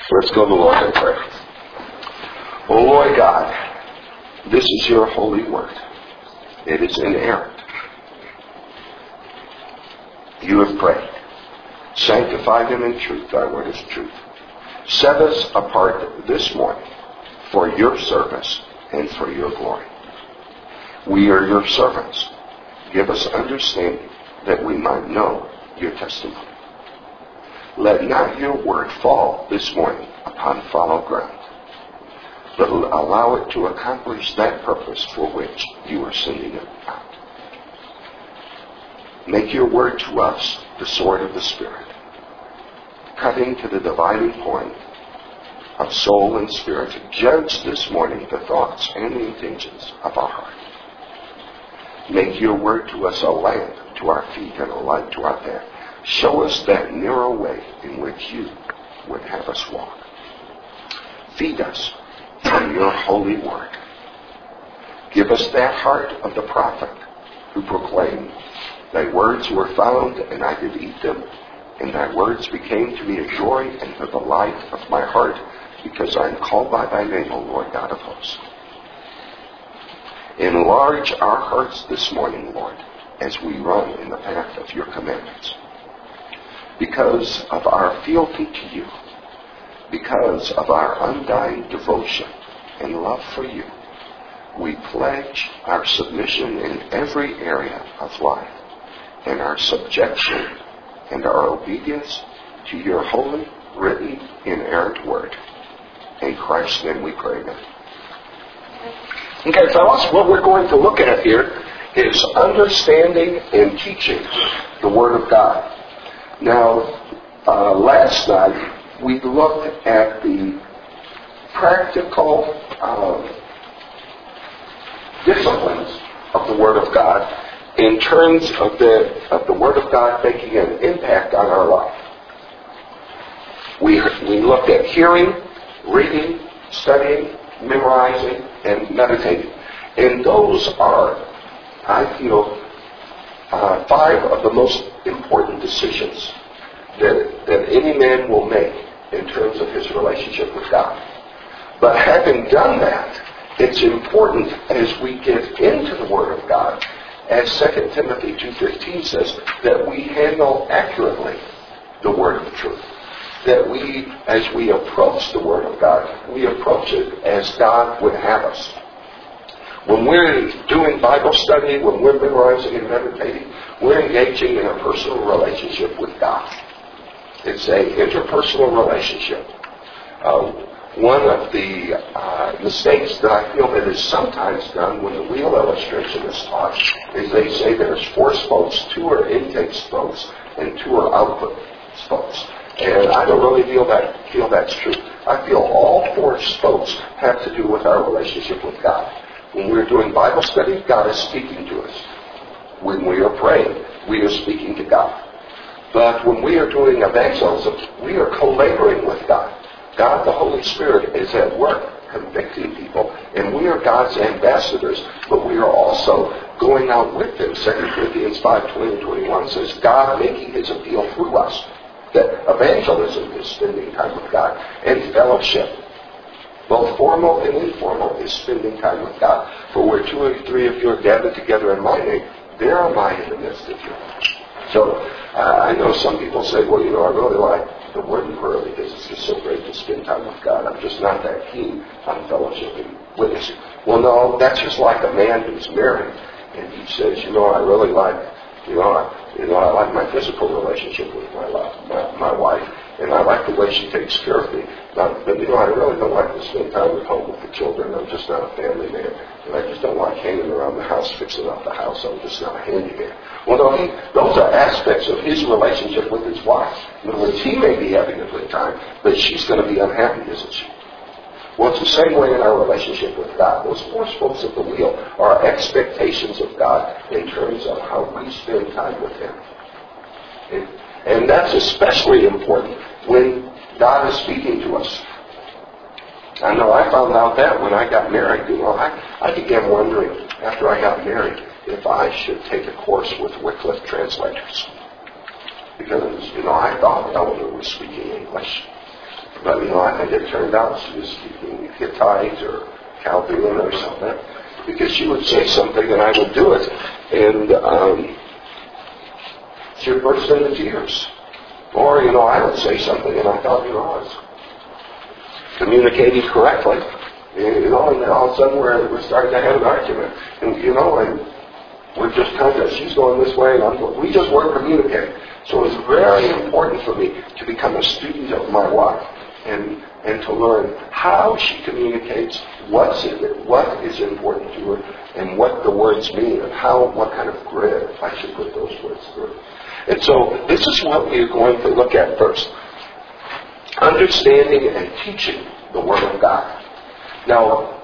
Let's go to the Lord in prayer. O Lord God, this is your holy word. It is inerrant. You have prayed. Sanctify them in truth. Thy word is truth. Set us apart this morning for your service and for your glory. We are your servants. Give us understanding that we might know your testimony. Let not your word fall this morning upon fallow ground, but allow it to accomplish that purpose for which you are sending it out. Make your word to us the sword of the Spirit, cutting to the dividing point of soul and spirit, to judge this morning the thoughts and the intentions of our heart. Make your word to us a lamp to our feet and a light to our path. Show us that narrow way in which you would have us walk. Feed us from your holy word. Give us that heart of the prophet who proclaimed, thy words were found, and I did eat them, and thy words became to me a joy and the delight of my heart, because I am called by thy name, O Lord God of hosts. Enlarge our hearts this morning, Lord, as we run in the path of your commandments. Because of our fealty to you, because of our undying devotion and love for you, we pledge our submission in every area of life, and our subjection and our obedience to your holy, written, inerrant word. In Christ's name we pray. Amen. Okay, fellas, what we're going to look at here is understanding and teaching the Word of God. Now, last night we looked at the practical disciplines of the Word of God in terms of the Word of God making an impact on our life. We looked at hearing, reading, studying, memorizing, and meditating. And those are, I feel, 5 of the most important decisions that any man will make in terms of his relationship with God. But having done that, it's important as we get into the Word of God, as 2 Timothy 2:15 says, that we handle accurately the word of truth. That we, as we approach the Word of God, we approach it as God would have us. When we're doing Bible study, when we're memorizing and meditating, we're engaging in a personal relationship with God. It's an interpersonal relationship. One of the mistakes that I feel that is sometimes done when the real illustration is taught is they say there's 4 spokes, 2 are intake spokes, and 2 are output spokes. And I don't really feel that's true. I feel all 4 spokes have to do with our relationship with God. When we're doing Bible study, God is speaking to us. When we are praying, we are speaking to God. But when we are doing evangelism, we are co-laboring with God. God, the Holy Spirit, is at work convicting people, and we are God's ambassadors, but we are also going out with them. 2 Corinthians 5:20 and 21 says, God making his appeal through us. That evangelism is spending time with God, and fellowship, both formal and informal, is spending time with God. For where 2 or 3 of you are gathered together in my name, there am I in the midst of you. So I know some people say, well, I really like the word and prayer because it's just so great to spend time with God. I'm just not that keen on fellowship and witnessing. Well, no, that's just like a man who's married, and he says, I really like, I like my physical relationship with my wife, and I like the way she takes care of me. But I really don't like to spend time at home with the children. I'm just not a family man, and I just don't like hanging around the house fixing up the house. I'm just not a handyman. Well, no, those are aspects of his relationship with his wife. In other words, he may be having a good time, but she's going to be unhappy, isn't she? Well, it's the same way in our relationship with God. Those 4 spokes of the wheel are expectations of God in terms of how we spend time with Him. And that's especially important when God is speaking to us. I know I found out that when I got married. I began wondering after I got married if I should take a course with Wycliffe translators. Because, I thought Eleanor was speaking English. But, I think it turned out she was speaking Hittite or Chaldean or something, because she would say something and I would do it. And she would burst into tears. Or, I would say something and I thought, I was communicating correctly. And all of a sudden we're starting to have an argument. And, and we're just kind of, she's going this way and we just weren't communicating. So it was very important for me to become a student of my wife and to learn how she communicates, what is important to her, and what the words mean, and what kind of grid I should put those words through. And so this is what we're going to look at first. Understanding and teaching the Word of God. Now,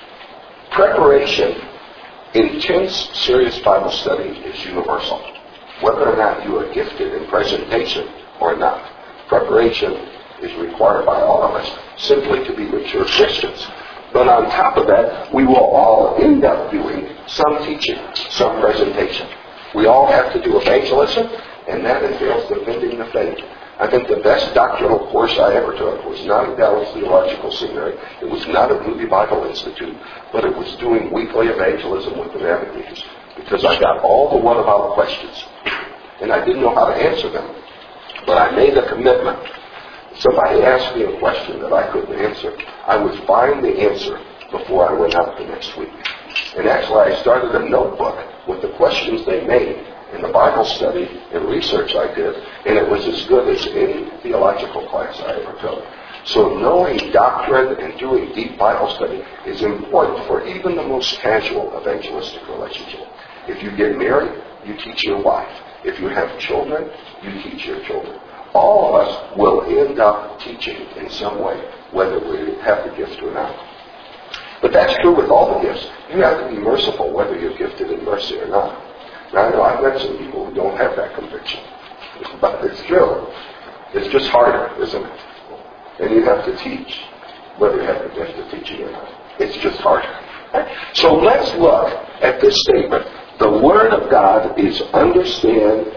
preparation, intense, serious Bible study is universal. Whether or not you are gifted in presentation or not, preparation is required by all of us simply to be mature Christians. But on top of that, we will all end up doing some teaching, some presentation. We all have to do evangelism, and that entails defending the faith. I think the best doctrinal course I ever took was not at Dallas Theological Seminary. It was not at Moody Bible Institute, but it was doing weekly evangelism with the navigators, because I got all the what about questions, and I didn't know how to answer them. But I made a commitment. Somebody asked me a question that I couldn't answer, I would find the answer before I went out the next week. And actually, I started a notebook with the questions they made in the Bible study and research I did, and it was as good as any theological class I ever took. So knowing doctrine and doing deep Bible study is important for even the most casual evangelistic relationship. If you get married, you teach your wife. If you have children, you teach your children. All of us will end up teaching in some way, whether we have the gift or not. But that's true with all the gifts. You have to be merciful whether you're gifted in mercy or not. Now, I know I've met some people who don't have that conviction. But it's true. It's just harder, isn't it? And you have to teach, whether you have the gift of teaching or not. It's just harder. So let's look at this statement. The Word of God is understood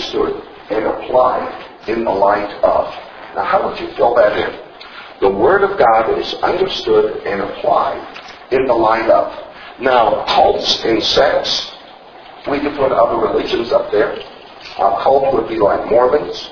and applied in the light of. Now, how would you fill that in? The Word of God is understood and applied in the light of. Now, cults and sects, we could put other religions up there. A cult would be like Mormons.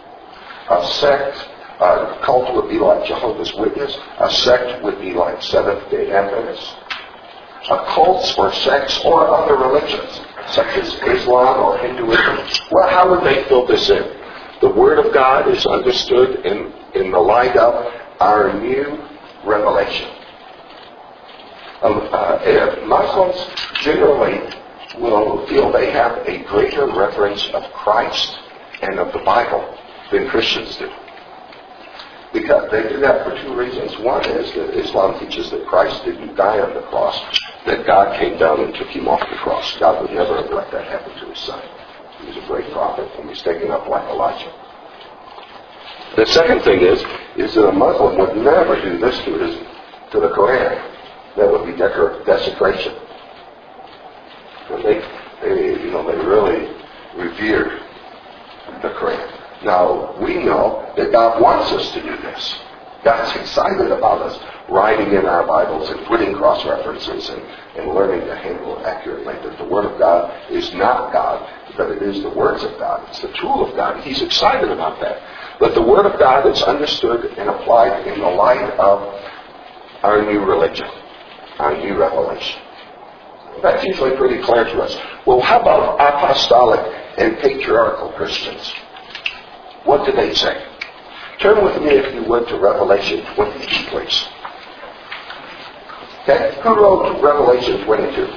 A cult would be like Jehovah's Witness. A sect would be like Seventh-day Adventists. Cults or sects or other religions, such as Islam or Hinduism, well, how would they fill this in? The Word of God is understood in the light of our new revelation. Muslims generally will feel they have a greater reverence of Christ and of the Bible than Christians do. Because they do that for two reasons. One is that Islam teaches that Christ didn't die on the cross, that God came down and took him off the cross. God would never have let that happen to his son. He was a great prophet and he's taken up like Elijah. The second thing is that a Muslim would never do this to the Quran. That would be desecration. And they really revered the Quran. Now, we know that God wants us to do this. God's excited about us writing in our Bibles and putting cross-references and learning to handle it accurately. That the Word of God is not God, but it is the words of God. It's the tool of God. He's excited about that. But the Word of God is understood and applied in the light of our new religion, our new revelation. That's usually pretty clear to us. Well, how about apostolic and patriarchal Christians? What do they say? Turn with me, if you would, to Revelation 22, please. Okay? Who wrote Revelation 22?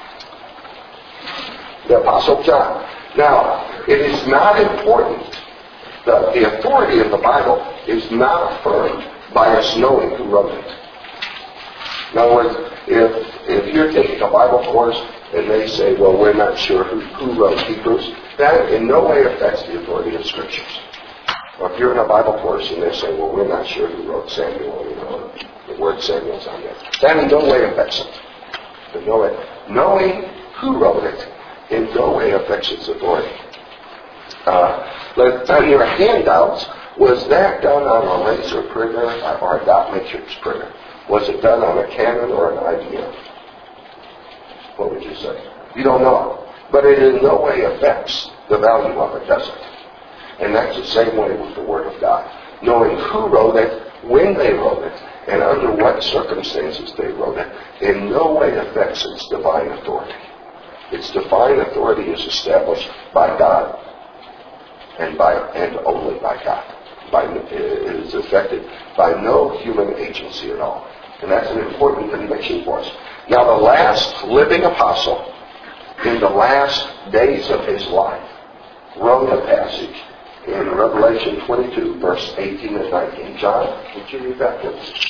The Apostle John. Now, it is not important. The authority of the Bible is not affirmed by us knowing who wrote it. In other words, if you're taking a Bible course and they say, well, we're not sure who wrote Hebrews, that in no way affects the authority of Scriptures. Or if you're in a Bible course and they say, well, we're not sure who wrote Samuel, the word Samuel's on there, that in no way affects it. In no way. Knowing who wrote it in no way affects its authority. On your handouts, Was that done on a laser printer or a dot matrix printer? Was it done on a Canon or an IBM? What would you say? You don't know. But it in no way affects the value of it, does it? And that's the same way with the Word of God. Knowing who wrote it, when they wrote it, and under what circumstances they wrote it, in no way affects its divine authority. Its divine authority is established by God and only by God. It is affected by no human agency at all. And that's an important conviction for us. Now, the last living apostle, in the last days of his life, wrote a passage in Revelation 22, verse 18 and 19. John, would you read that, please?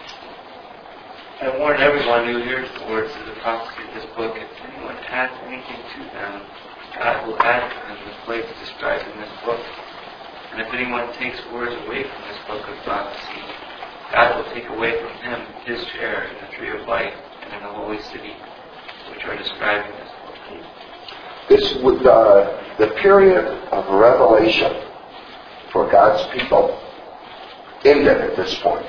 I warn everyone who hears the words of the prophecy of this book, if anyone adds anything to them, God will add to them the plagues described in this book. And if anyone takes words away from this book of prophecy, God will take away from him his share in the tree of life and in the holy city, which are described in this book. This would, the period of revelation for God's people ended at this point.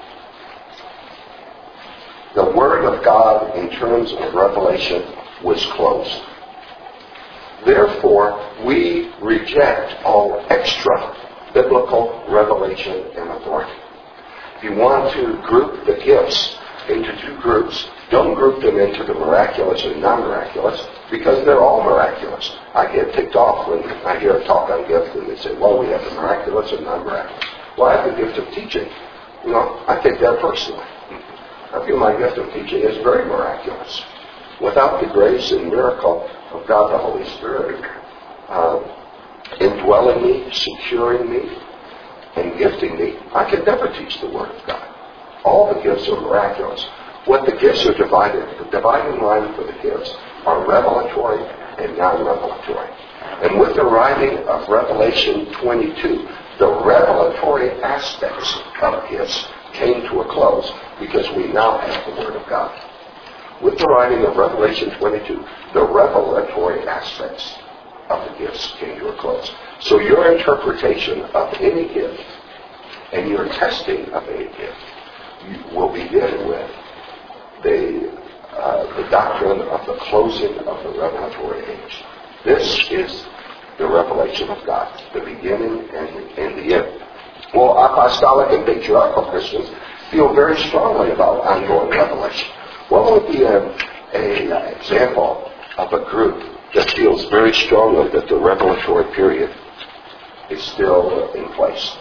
The Word of God in terms of revelation was closed. Therefore, we reject all extra biblical revelation and authority. If you want to group the gifts into two groups, don't group them into the miraculous and non-miraculous, because they're all miraculous. I get ticked off when I hear a talk on gifts and they say, well, we have the miraculous and non-miraculous. Well, I have the gift of teaching. You know, I take that personally. I feel my gift of teaching is very miraculous. Without the grace and miracle of God the Holy Spirit indwelling me, securing me, and gifting me, I could never teach the Word of God. All the gifts are miraculous. What the gifts are divided, the dividing line for the gifts are revelatory and non-revelatory. And with the writing of Revelation 22, the revelatory aspects of gifts came to a close because we now have the Word of God. With the writing of Revelation 22, the revelatory aspects of the gifts came to a close. So your interpretation of any gift and your testing of any gift will begin with the doctrine of the closing of the revelatory age. This is the revelation of God, the beginning and the end. Well, apostolic and patriarchal Christians feel very strongly about ongoing revelation. What would be an example of a group that feels very strongly that the revelatory period is still in place?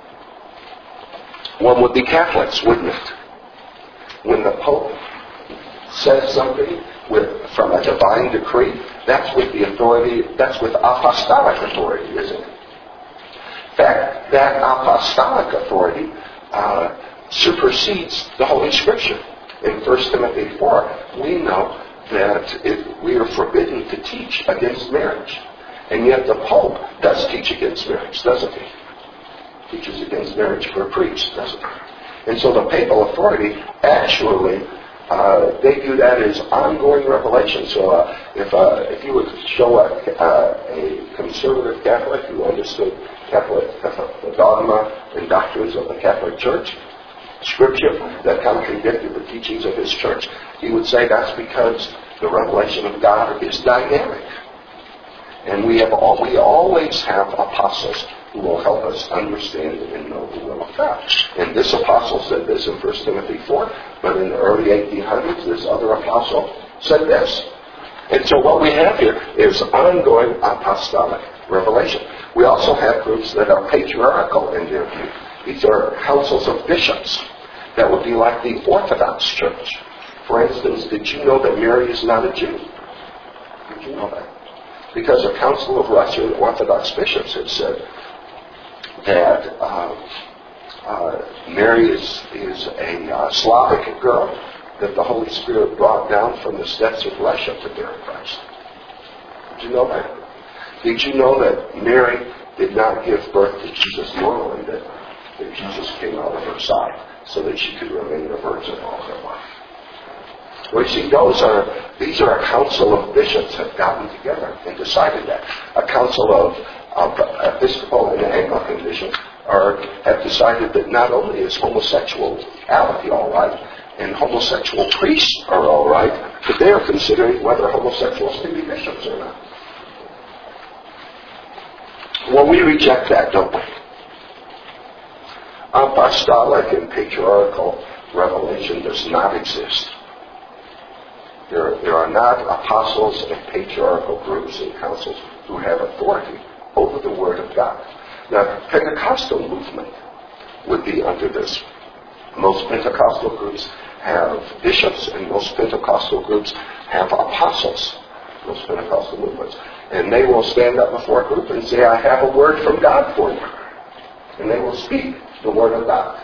One would be Catholics, wouldn't it? When the Pope says something from a divine decree, that's with the authority, that's with apostolic authority, isn't it? In fact, that apostolic authority supersedes the Holy Scripture. In 1 Timothy 4, we know that we are forbidden to teach against marriage. And yet the Pope does teach against marriage, doesn't he? Teaches against marriage for a priest, doesn't he? And so the papal authority actually, they view that as ongoing revelation. So if you would show a conservative Catholic who understood the dogma and doctrines of the Catholic Church, Scripture that contradicted the teachings of his church, he would say that's because the revelation of God is dynamic. And we always have apostles who will help us understand and know the will of God. And this apostle said this in 1 Timothy 4, but in the early 1800s, this other apostle said this. And so what we have here is ongoing apostolic revelation. We also have groups that are patriarchal in their view. These are councils of bishops that would be like the Orthodox Church. For instance, did you know that Mary is not a Jew? Did you know that? Because a council of Russian Orthodox bishops have said that Mary is a Slavic girl that the Holy Spirit brought down from the steppes of Russia to bear Christ. Did you know that? Did you know that Mary did not give birth to Jesus normally, that Jesus came out of her side so that she could remain a virgin all her life? Well, you see, these are a council of bishops have gotten together and decided that. A council of Episcopal and Anglican bishops have decided that not only is homosexuality all right, and homosexual priests are all right, but they are considering whether homosexuals can be bishops or not. Well, we reject that, don't we? Apostolic and patriarchal revelation does not exist. There are not apostles and patriarchal groups and councils who have authority over the Word of God. Now, the Pentecostal movement would be under this. Most Pentecostal groups have bishops, and most Pentecostal groups have apostles. Most Pentecostal movements. And they will stand up before a group and say, I have a word from God for you. And they will speak the Word of God.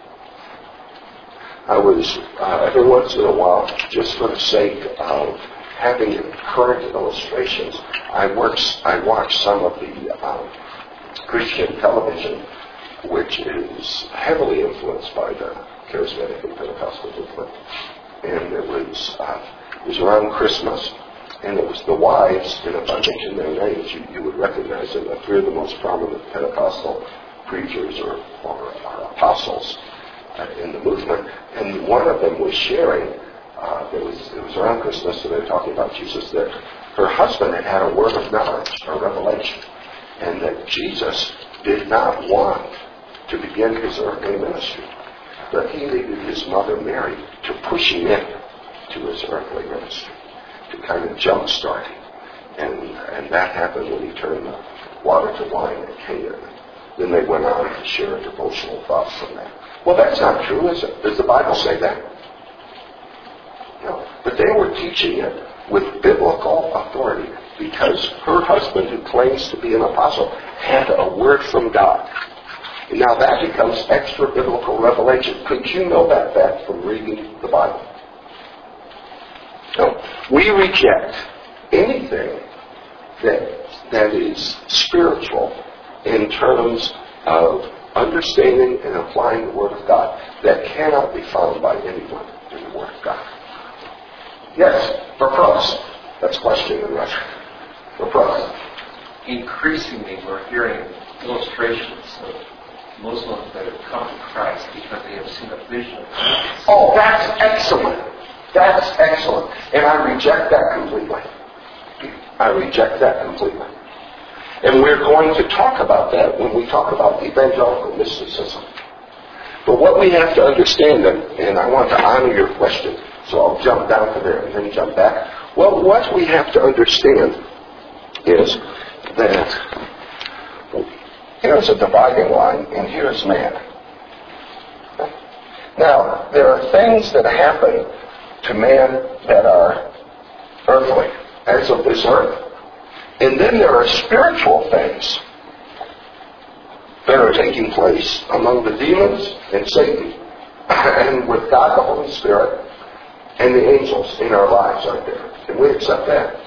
I was, every once in a while, just for the sake of having current illustrations, I watch some of the Christian television, which is heavily influenced by the charismatic and Pentecostal movement. And it was around Christmas, and it was the wives, and if I mention their names, you would recognize them. They're three of the most prominent Pentecostal preachers or apostles in the movement. And one of them was sharing, it was around Christmas, so they were talking about Jesus, that her husband had a word of knowledge, a revelation, and that Jesus did not want to begin his earthly ministry, but he needed his mother Mary to push him in to his earthly ministry, to kind of jumpstart him. And that happened when he turned the water to wine at Cana. Then they went on to share devotional thoughts from that. Well, that's not true, is it? Does the Bible say that? No. But they were teaching it with biblical authority because her husband, who claims to be an apostle, had a word from God. And now that becomes extra biblical revelation. Could you know that fact from reading the Bible? No. We reject anything that is spiritual in terms of understanding and applying the Word of God that cannot be found by anyone in the Word of God. Yes, for us. That's a question in Russian. For us. Increasingly, we're hearing illustrations of Muslims that have come to Christ because they have seen a vision of Christ. Oh, that's excellent. That's excellent. And I reject that completely. I reject that completely. And we're going to talk about that when we talk about evangelical mysticism. But what we have to understand, and I want to honor your question, so I'll jump down to there and then jump back. Well, what we have to understand is that here's a dividing line and here's man. Now, there are things that happen to man that are earthly, as of this earth. And then there are spiritual things that are taking place among the demons and Satan and with God the Holy Spirit and the angels in our lives, aren't there? Can we accept that?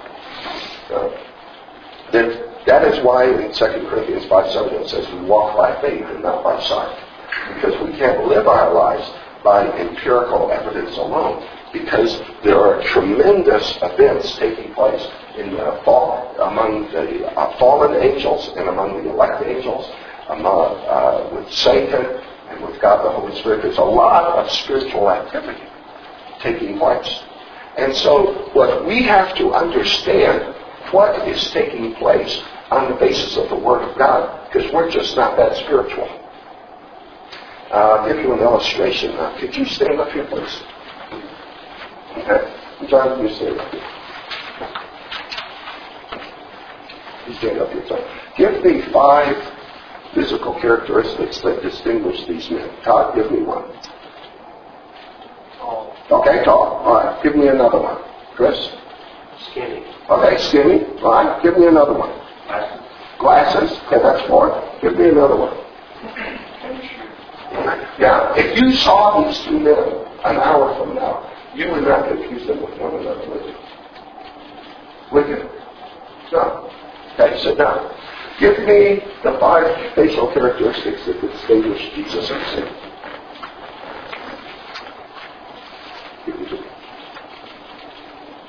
That is why in 2 Corinthians 5:7 it says we walk by faith and not by sight. Because we can't live our lives by empirical evidence alone. Because there are tremendous events taking place in the among the fallen angels and among the elect angels, with Satan and with God the Holy Spirit. There's a lot of spiritual activity taking place. And so what we have to understand what is taking place on the basis of the Word of God, because we're just not that spiritual. I'll give you an illustration. Could you stand up here, please? Okay. John, you stand up here. You stand up here, John. Give me 5 physical characteristics that distinguish these men. Todd, give me one. Tall. Okay, tall. All right. Give me another one. Chris? Skinny. Okay, skinny. All right. Give me another one. Glasses. Glasses. Okay, that's 4. Give me another one. Yeah, if you saw these 2 men an hour from now, you would not confuse them with one another, would you? Would you? No. Okay, sit down. Give me the 5 facial characteristics that distinguish Jesus and Satan.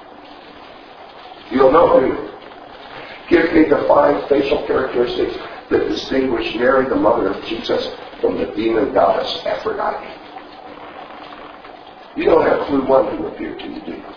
You'll know, do you? Give me the 5 facial characteristics that distinguished Mary, the mother of Jesus, from the demon goddess Aphrodite. You don't have a clue one who appeared to you, do you?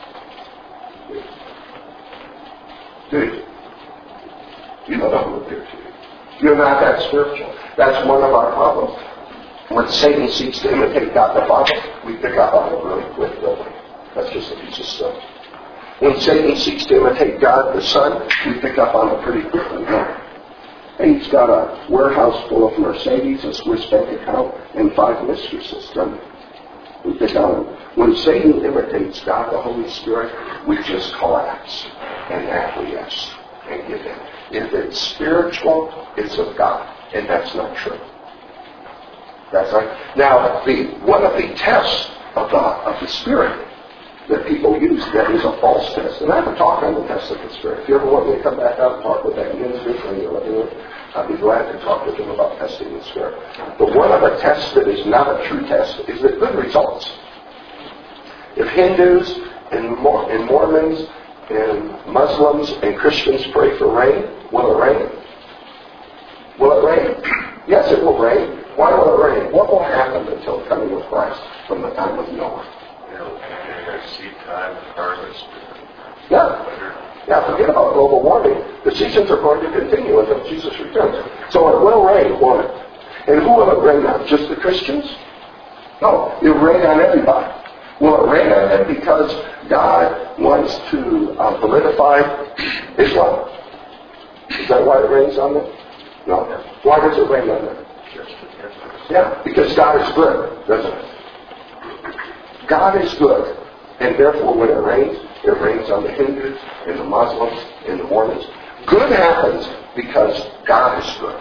Do you? You don't know who appeared to you. You're not that spiritual. That's one of our problems. When Satan seeks to imitate God the Father, we pick up on it really quick, don't we? That's just a piece of stuff. When Satan seeks to imitate God the Son, we pick up on it pretty quickly, don't we? And he's got a warehouse full of Mercedes, a Swiss bank account, and 5 mistresses, doesn't he? We pick on it. When Satan imitates God the Holy Spirit, we just collapse and acquiesce and give in. If it's spiritual, it's of God, and that's not true. That's right. Now, one of the tests of the Spirit that people use that is a false test, and I have a talk on the test of the Spirit. If you ever want me to come back out and talk with that ministry friend, I'd be glad to talk with them about testing the Spirit. But one of the tests that is not a true test is the good results. If Hindus and Mormons and Muslims and Christians pray for rain, will it rain? Will it rain? Yes, it will rain. Why will it rain? What will happen until the coming of Christ from the time of Noah? Seed time and harvest. Yeah, forget about global warming. The seasons are going to continue until Jesus returns. So it will rain, won't it? And who will it rain on? Just the Christians? No, it will rain on everybody. Will it rain on them because God wants to solidify Islam? Is that why it rains on them? No. Why does it rain on them? Yeah, because God is good, doesn't it? God is good. And therefore, when it rains on the Hindus and the Muslims and the Mormons. Good happens because God is good.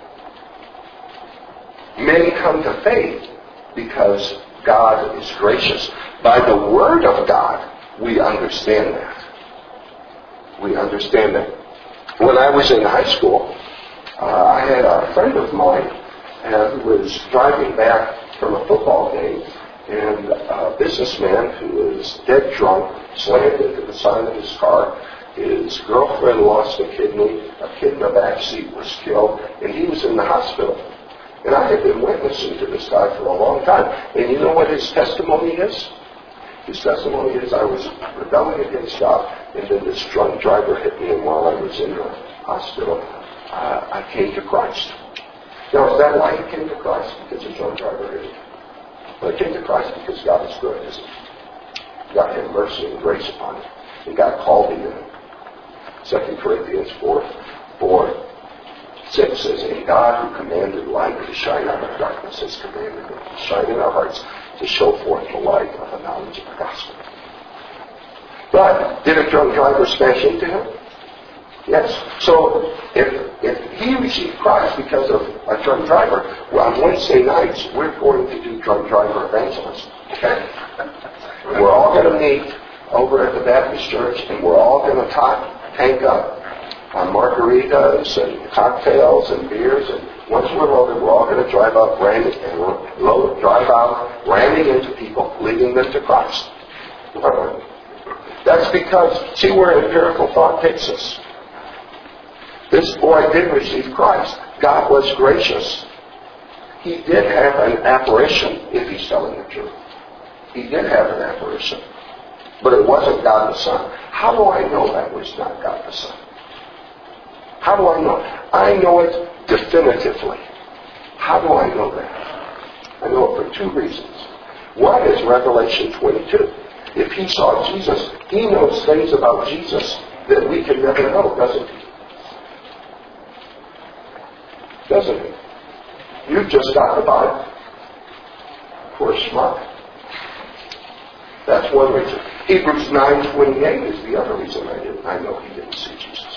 Men come to faith because God is gracious. By the Word of God, we understand that. We understand that. When I was in high school, I had a friend of mine who was driving back from a football game, and a businessman who was dead drunk slammed into the side of his car. His girlfriend lost a kidney. A kid in the back seat was killed, and he was in the hospital. And I had been witnessing to this guy for a long time. And you know what his testimony is? His testimony is, I was rebelling against God, and then this drunk driver hit me, and while I was in the hospital, I came to Christ. Now, is that why he came to Christ? Because the drunk driver hit him. But he came to Christ because God is good, isn't he? God had mercy and grace upon him. And God called him in. 2 Corinthians 4:6 says, and God who commanded light to shine out of darkness has commanded it to shine in our hearts to show forth the light of the knowledge of the gospel. But did a drunk driver smash into him? Yes. So if he received Christ because of a drunk driver, well, on Wednesday nights we're going to do drunk driver evangelism. Okay? We're all going to meet over at the Baptist Church, and we're all going to tank up on margaritas and cocktails and beers, and once we're loaded, we're all going to drive out ramming into people, leading them to Christ. That's because, see where empirical thought takes us. This boy did receive Christ. God was gracious. He did have an apparition, if he's telling the truth. He did have an apparition. But it wasn't God the Son. How do I know that was not God the Son? How do I know? I know it definitively. How do I know that? I know it for two reasons. One is Revelation 22. If he saw Jesus, he knows things about Jesus that we can never know, doesn't he? Doesn't he? You've just got the Bible. Poor schmuck. That's one reason. Hebrews 9:28 is the other reason I know he didn't see Jesus.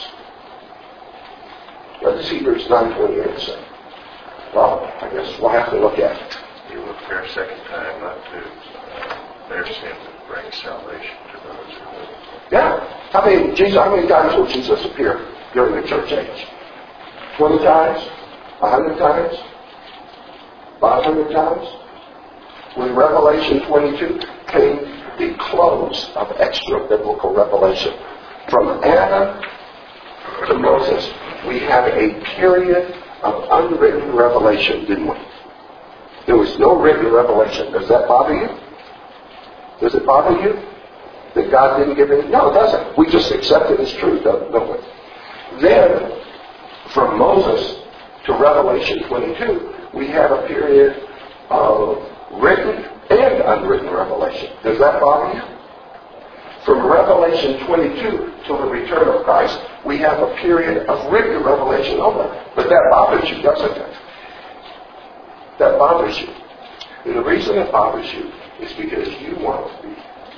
What does Hebrews 9:28 say? Well, I guess we'll have to look at it. He will appear a second time not to their sin and bring salvation to those who live. Yeah. How many times will Jesus appear during the church age? 20 times? 100 times? 500 times? When Revelation 22 came the close of extra biblical revelation. From Adam to Moses, we had a period of unwritten revelation, didn't we? There was no written revelation. Does that bother you? Does it bother you that God didn't give any? No, it doesn't. We just accept it as true, don't we? Then, from Moses to Revelation 22, we have a period of written and unwritten revelation. Does that bother you? From Revelation 22 till the return of Christ, we have a period of written revelation only. But that bothers you, doesn't it? That bothers you. And the reason it bothers you is because you want to be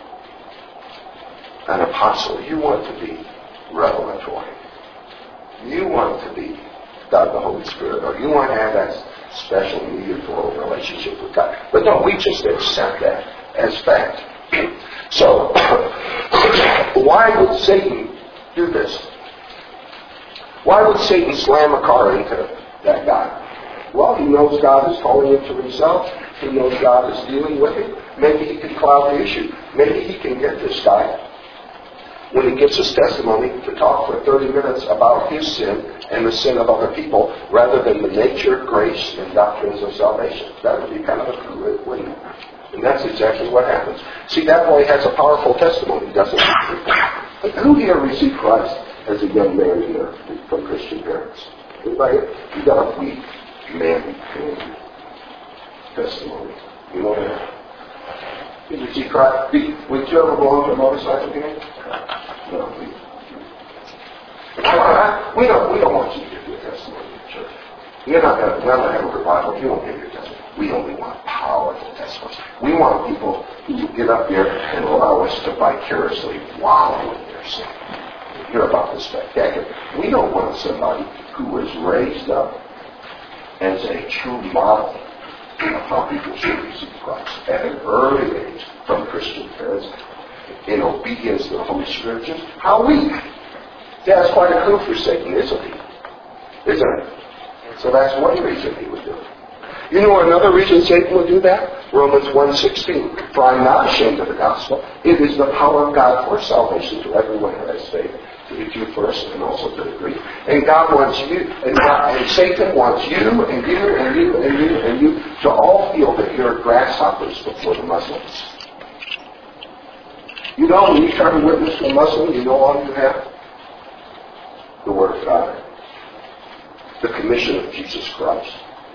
an apostle. You want to be revelatory. You want to be God the Holy Spirit, or you want to have that special mediatorial relationship with God. But no, we just accept that as fact. So, why would Satan do this? Why would Satan slam a car into that guy? Well, he knows God is calling him to himself. He knows God is dealing with him. Maybe he can cloud the issue. Maybe he can get this guy, when he gives his testimony, to talk for 30 minutes about his sin and the sin of other people, rather than the nature, grace, and doctrines of salvation. That would be kind of a coup, wouldn't it? And that's exactly what happens. See, that boy has a powerful testimony, doesn't he? Who here received Christ as a young man here from Christian parents? Anybody? You got a weak man testimony. You know that? Did you see Christ? Would you ever belong to a motorcycle gang? No. We don't want you to give your testimony in church. We're not having a revival. You won't give your testimony. We only want powerful testimonies. We want people who get up here and allow us to vicariously wallow in their sin. Hear about the spectacular. We don't want somebody who was raised up as a true model of how people should receive Christ at an early age from Christian parents in obedience to the Holy Spirit. Just how weak. That's quite a coup for Satan, isn't he? Isn't it? So that's one reason he would do it. You know another reason Satan would do that? Romans 1:16. For I am not ashamed of the gospel. It is the power of God for salvation to everyone who has faith. To the Jew first and also to the Greek. And God wants you, and Satan wants you, and you, and you, and you, and you, to all feel that you're grasshoppers before the Muslims. You know, when you try to witness to a Muslim, you know all you have? The Word of God. The commission of Jesus Christ.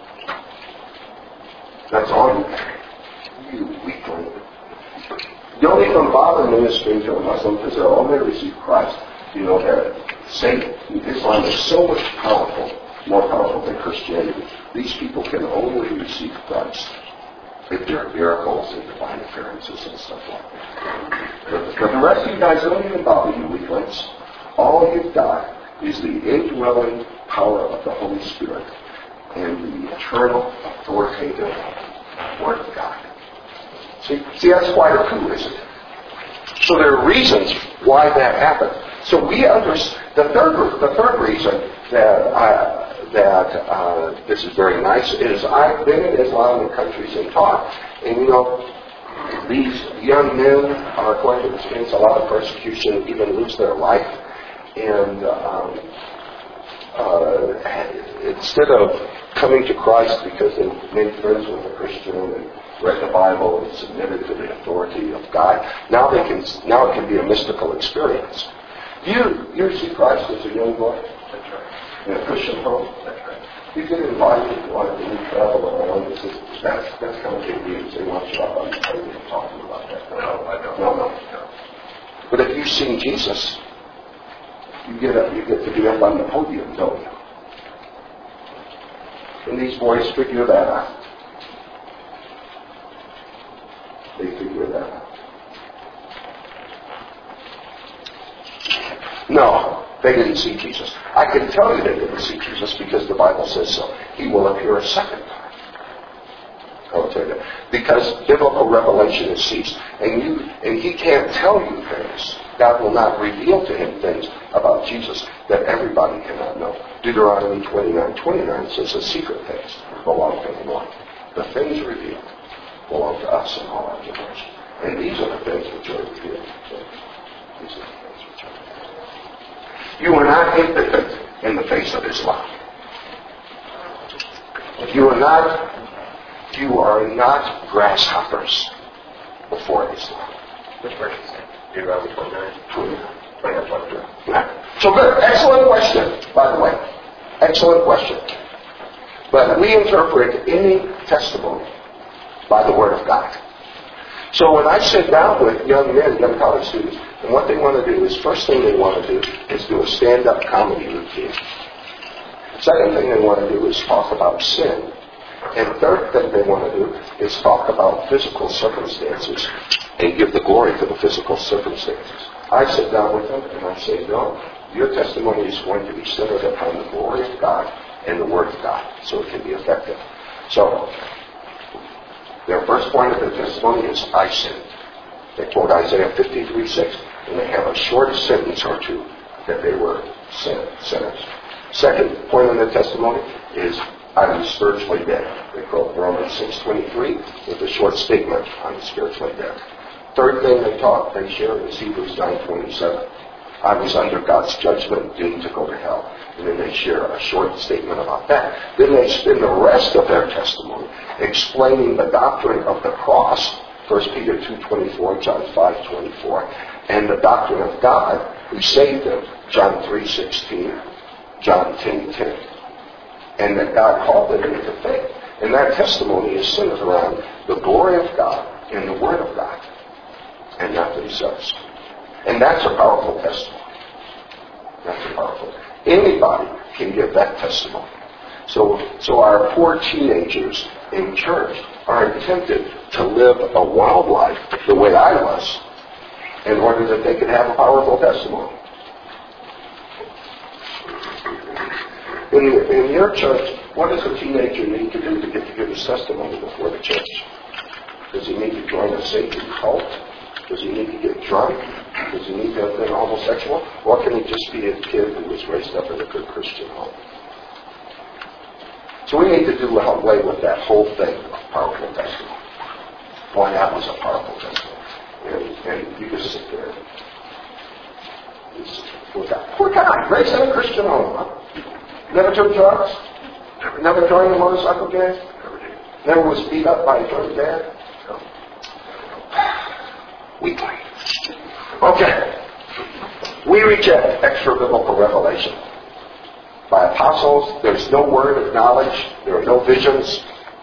That's all you have. You weakling. Don't even bother ministering to a Muslim because they'll only receive Christ. You know that Satan, Islam is so much more powerful than Christianity. These people can only receive Christ if there are miracles and divine appearances and stuff like that. But the rest of you guys don't even bother you, weaklings. All you've got is the indwelling power of the Holy Spirit and the eternal, authoritative Word of God. See, that's quite a coup, isn't it? So there are reasons why that happened. So we understand. The third reason that this is very nice is I've been in Islam countries and taught, and you know, these young men are going to experience a lot of persecution, even lose their life, and instead of coming to Christ because they made friends with a Christian and read the Bible and submitted to the authority of God, now it can be a mystical experience. You see Christ as a young boy? That's right. In a Christian home? That's right. You get invited to one and you travel around. That's kind of big news. They want you up on the podium talking about that. No, I don't. No. But if you've seen Jesus, you get to be up on the podium, don't you? And these boys figure that out. They figure that out. No, they didn't see Jesus. I can tell you they didn't see Jesus because the Bible says so. He will appear a second time. I will tell you that. Because biblical revelation has ceased. And he can't tell you things. God will not reveal to him things about Jesus that everybody cannot know. Deuteronomy 29:29 says the secret things belong to the Lord. The things revealed belong to us in all our generations. And these are the things which are revealed. These are the things which are revealed. You are not impotent in the face of Islam. You are not grasshoppers before Islam. Which verse is that? Deuteronomy 29. So good. Excellent question, by the way. Excellent question. But we interpret any testimony by the Word of God. So when I sit down with young men, young college students, and what they want to do is, first thing they want to do is do a stand-up comedy routine. Second thing they want to do is talk about sin. And third thing they want to do is talk about physical circumstances and give the glory to the physical circumstances. I sit down with them and I say, no, your testimony is going to be centered upon the glory of God and the Word of God, so it can be effective. So, their first point of their testimony is, I sinned. They quote Isaiah 53:6, and they have a short sentence or two that they were sinners. Second point of their testimony is, I am spiritually dead. They quote Romans 6:23 with a short statement, I'm spiritually dead. Third thing they share is Hebrews 9:27. I was under God's judgment, doomed to go to hell. And then they share a short statement about that. Then they spend the rest of their testimony explaining the doctrine of the cross, 1 Peter 2:24, John 5:24, and the doctrine of God who saved them, John 3:16, John 10:10. And that God called them into faith. And that testimony is centered around the glory of God and the Word of God, and not themselves. And that's a powerful testimony. That's a powerful. Anybody can give that testimony. So our poor teenagers in church are tempted to live a wild life the way I was in order that they could have a powerful testimony. In your church, what does a teenager need to do to get to give his testimony before the church? Does he need to join a Satan cult? Does he need to get drunk? Does he need to have been homosexual? Or can he just be a kid who was raised up in a good Christian home? So we need to do away with that whole thing of powerful testimony. Boy, that was a powerful testimony. And you just sit there. Poor guy, raised in a Christian home. Huh? Never took drugs? Never joined a motorcycle gang? Never was beat up by a drunk dad? Weakling. Okay. We reject extra-biblical revelation. By apostles, there's no word of knowledge. There are no visions.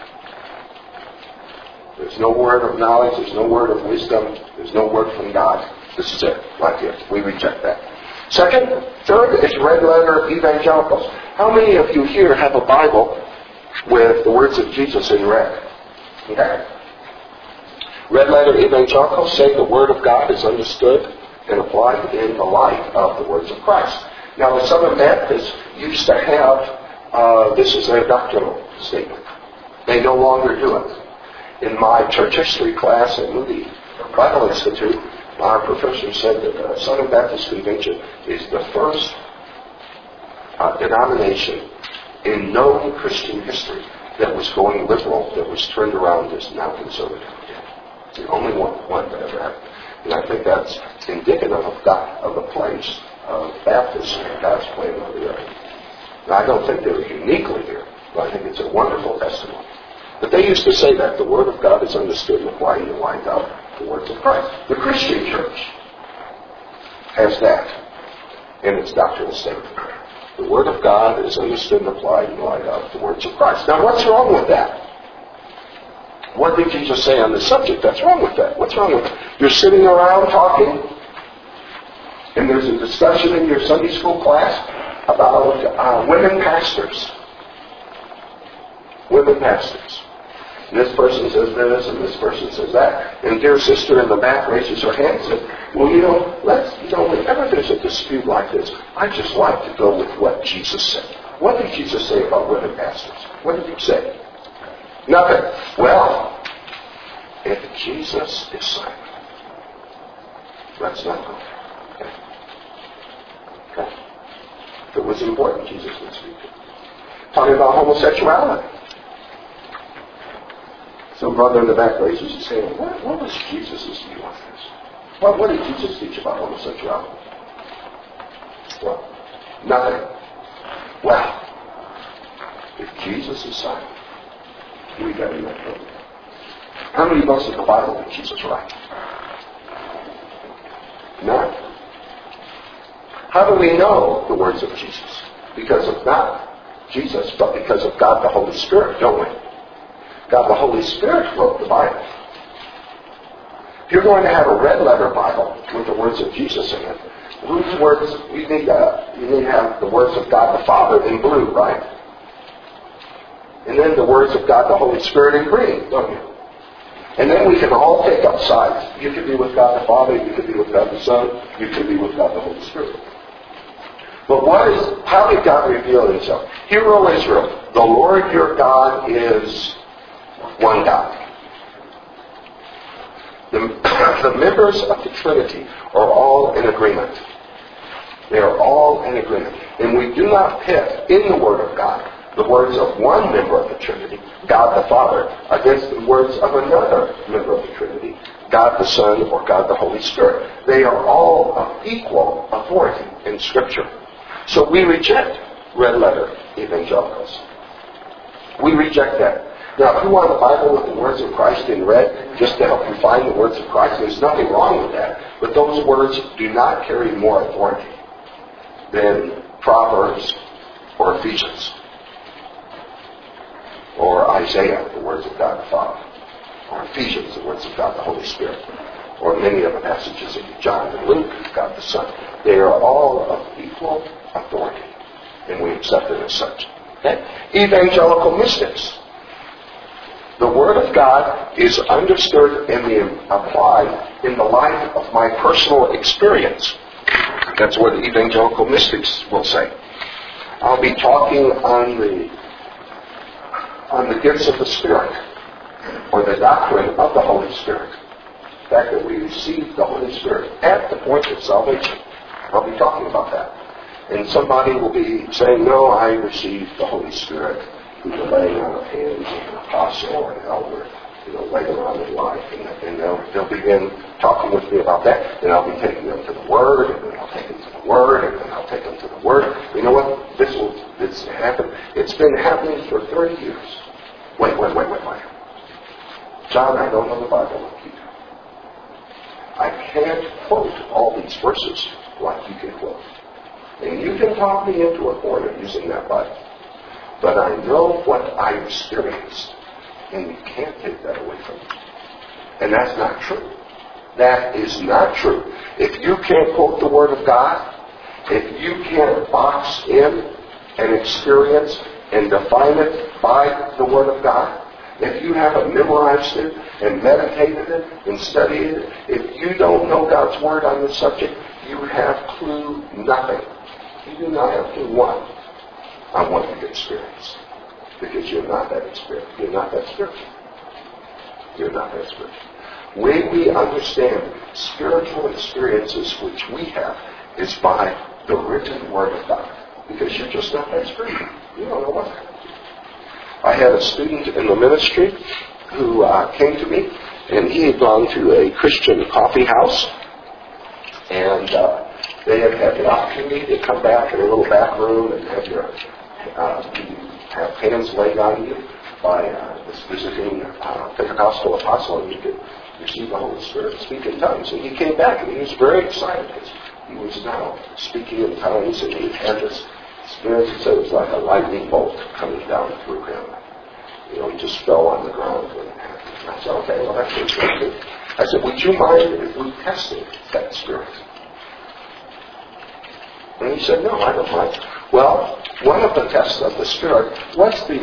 There's no word of knowledge. There's no word of wisdom. There's no word from God. This is it, right here. We reject that. Third is red letter evangelicals. How many of you here have a Bible with the words of Jesus in red? Okay. Red letter evangelicals say the Word of God is understood and applied in the light of the words of Christ. Now, the Southern Baptists used to have, this is their doctrinal statement. They no longer do it. In my church history class at Moody Bible Institute, our professor said that the Southern Baptist Convention is the first denomination in known Christian history that was going liberal, that was turned around as now conservative. It's the only one that ever happened. And I think that's indicative of God, of the place of Baptists and God's plan on the earth. Now, I don't think they're uniquely here, but I think it's a wonderful testimony. But they used to say that the Word of God is understood and applied in light of the words of Christ. The Christian church has that in its doctrinal statement. The Word of God is understood and applied in light of the words of Christ. Now, what's wrong with that? What did Jesus say on the subject? That's wrong with that. What's wrong with it? You're sitting around talking, and there's a discussion in your Sunday school class about women pastors. Women pastors. And this person says this, and this person says that. And dear sister in the back raises her hand and says, well, whenever there's a dispute like this, I just like to go with what Jesus said. What did Jesus say about women pastors? What did he say? Nothing. Well, if Jesus is silent, let's not go there. Okay? If it was important, Jesus would speak. Talking about homosexuality. Some brother in the back raises his hand. What was Jesus' view on this? What did Jesus teach about homosexuality? Well, nothing. Well, if Jesus is silent, we got to know him. How many books of the Bible did Jesus write? None. How do we know the words of Jesus? Because of not Jesus, but because of God the Holy Spirit, don't we? God the Holy Spirit wrote the Bible. If you're going to have a red letter Bible with the words of Jesus in it, whose words? You need to have the words of God the Father in blue, right? And then the words of God the Holy Spirit in green, don't you? And then we can all take up sides. You could be with God the Father, you could be with God the Son, you could be with God the Holy Spirit. But how did God reveal himself? Hear, O Israel, the Lord your God is one God. The members of the Trinity are all in agreement. They are all in agreement. And we do not pit in the Word of God the words of one member of the Trinity, God the Father, against the words of another member of the Trinity, God the Son or God the Holy Spirit. They are all of equal authority in Scripture. So we reject red letter evangelicals. We reject that. Now, if you want a Bible with the words of Christ in red, just to help you find the words of Christ, there's nothing wrong with that. But those words do not carry more authority than Proverbs or Ephesians or Isaiah, the words of God the Father, or Ephesians, the words of God the Holy Spirit, or many of the passages of John and Luke, God the Son. They are all of equal authority, and we accept it as such. Okay? Evangelical mystics. The Word of God is understood and applied in the light of my personal experience. That's what the evangelical mystics will say. I'll be talking on the gifts of the Spirit, or the doctrine of the Holy Spirit. The fact that we receive the Holy Spirit at the point of salvation. I'll be talking about that. And somebody will be saying, no, I received the Holy Spirit through the laying on of hands of an apostle or an elder, later on in life. And they'll begin talking with me about that. And I'll be taking them to the Word, and then I'll take them to the Word, and then I'll take them to the Word. You know what? This happened. It's been happening for 30 years. Wait. John, I don't know the Bible like you do. I can't quote all these verses like you can quote. And you can talk me into a corner using that Bible. But I know what I experienced, and you can't take that away from me. And that's not true. That is not true. If you can't quote the Word of God, if you can't box in an experience and define it by the Word of God, if you haven't memorized it and meditated it and studied it, if you don't know God's Word on the subject, you have clue nothing. You do not have clue one on what you've experienced. Because you're not that experienced. You're not that spiritual. You're not that spiritual. When we understand spiritual experiences which we have is by the written Word of God. Because you're just not that spiritual. You don't know what happened. I had a student in the ministry who came to me, and he had gone to a Christian coffee house, and they had had the opportunity to come back in a little back room and have hands laid on you by this visiting Pentecostal apostle, and you could receive the Holy Spirit and speak in tongues. And he came back, and he was very excited because he was now speaking in tongues, and he had this experience. He said it was like a lightning bolt coming down through him. He just fell on the ground when it happened. And I said, okay, well, that's interesting. I said, would you mind if we tested that spirit? And he said, no, I don't mind. Well, one of the tests of the Spirit, what's the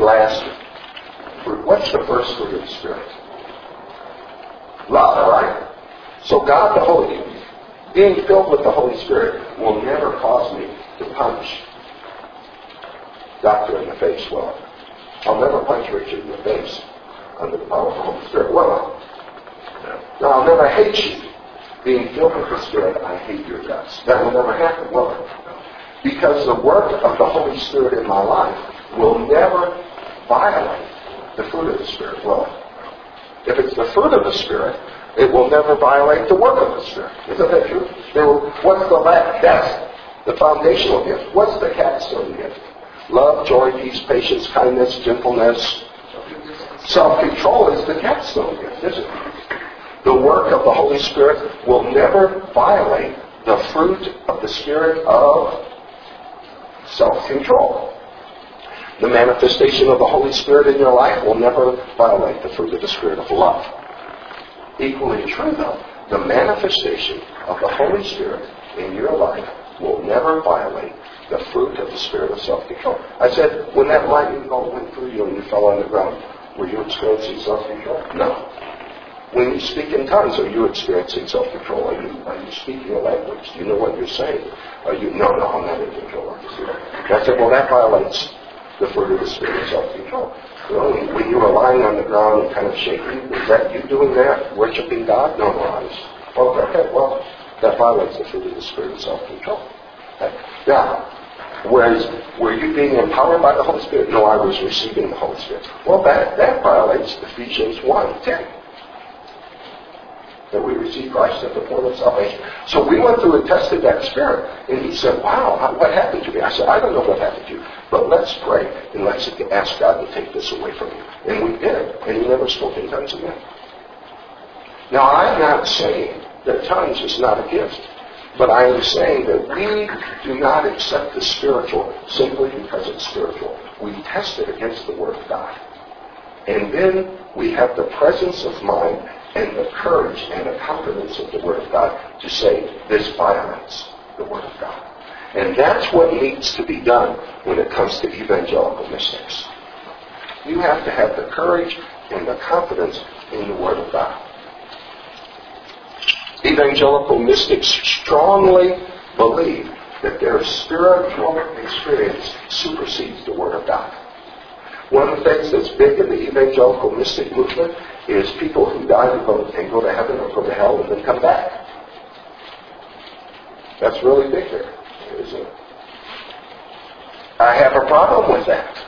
first fruit of the Spirit? Love, all right? So God the Holy, being filled with the Holy Spirit, will never cause me to punch Doctor in the face. Well, I'll never punch Richard in the face under the power of the Holy Spirit. Well, now I'll never hate you. Being filled with the Spirit, I hate your guts. That will never happen, will it? Because the work of the Holy Spirit in my life will never violate the fruit of the Spirit, will it? If it's the fruit of the Spirit, it will never violate the work of the Spirit. Isn't that true? What's the last? That's the foundational gift. What's the capstone gift? Love, joy, peace, patience, kindness, gentleness. Self-control is the capstone gift, isn't it? The work of the Holy Spirit will never violate the fruit of the Spirit of self-control. The manifestation of the Holy Spirit in your life will never violate the fruit of the Spirit of love. Equally true, though, the manifestation of the Holy Spirit in your life will never violate the fruit of the Spirit of self-control. I said, when that lightning bolt went through you and you fell on the ground, were you experiencing self-control? No. When you speak in tongues, are you experiencing self-control? Are you speaking a language? Do you know what you're saying? No, I'm not in control. I said, well, that violates the fruit of the Spirit of self-control. When you were lying on the ground and kind of shaking, was that you doing that, worshiping God? No, I was. Okay, well, that violates the fruit of the Spirit of self-control. Okay. Now, were you being empowered by the Holy Spirit? No, I was receiving the Holy Spirit. Well, that violates Ephesians 1:10. That we receive Christ at the point of salvation. So we went through and tested that Spirit. And he said, wow, what happened to me? I said, I don't know what happened to you. But let's pray and let's ask God to take this away from you. And we did. And he never spoke in tongues again. Now, I'm not saying that tongues is not a gift. But I am saying that we do not accept the spiritual simply because it's spiritual. We test it against the Word of God. And then we have the presence of mind and the courage and the confidence of the Word of God to say, this violates the Word of God. And that's what needs to be done when it comes to evangelical mystics. You have to have the courage and the confidence in the Word of God. Evangelical mystics strongly believe that their spiritual experience supersedes the Word of God. One of the things that's big in the evangelical mystic movement is people who die and go to heaven or go to hell and then come back. That's really big there, isn't it? I have a problem with that.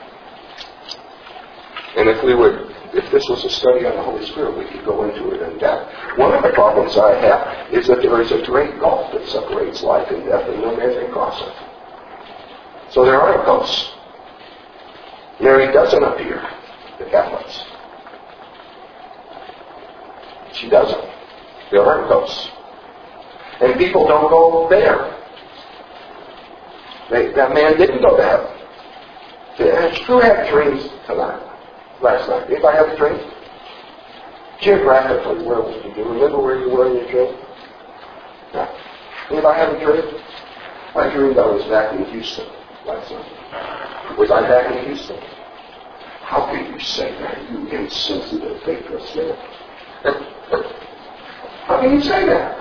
And if this was a study on the Holy Spirit, we could go into it in depth. One of the problems I have is that there is a great gulf that separates life and death, and no man can cross it. So there aren't ghosts. Mary doesn't appear to Catholics. She doesn't. There aren't ghosts. And people don't go there. That man didn't go to heaven. Who had dreams tonight? Last night. Anybody have a dream? Geographically, where was you? Do you remember where you were in your dream? No. Anybody have a dream? I dreamed I was back in Houston last night. Was I back in Houston? How can you say that, you insensitive, faithless man? How can you say that?